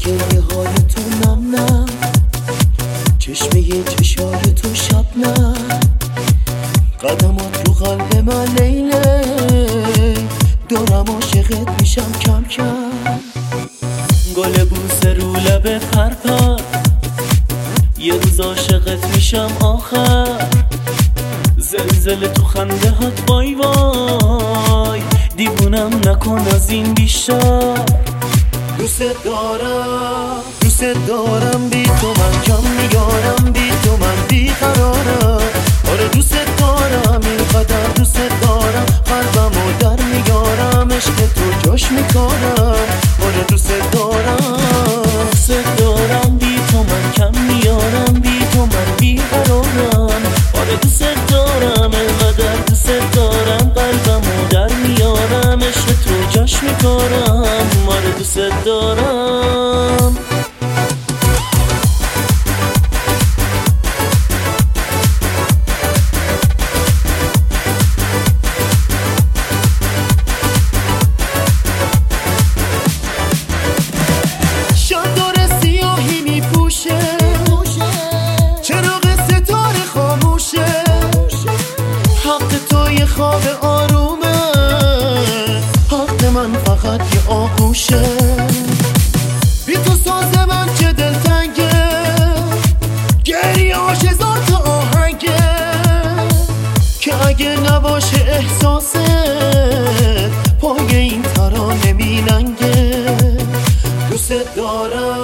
گریه های تو نم نم، چشمه چشای تو شبنم، قدمات رو قلب من لیله، دارم عاشقت میشم کم کم. گل بوسه رو لب پرپر، یه روز عاشقت میشم آخر. زلزله تو خنده هات وای وای، دیوونم نکن از این بیشتر. دوست دارم بی تو من کم میارم، بی تو من بیقرارم. آره دوست دارم اینقدر دوست دارم، قلبمو در میارم، عشق تو جاش میکارم. آره دوست دارم بی تو من کم میارم، بی تو من بیقرارم. آره دوست دارم اینقدر دوست دارم، قلبمو در میارم، عشق تو جاش میکارم. آره دوست دارم. شادر سیاهی میپوشه، چراغ ستاره خاموشه، حق تو یه خواب آرومه، حق من فقط یه آغوشه. بی تو ساز من چه دلتنگه، گریه هاش هزار تا آهنگه، که اگه نباشه احساست پای این ترانه میننگه. دوست دارم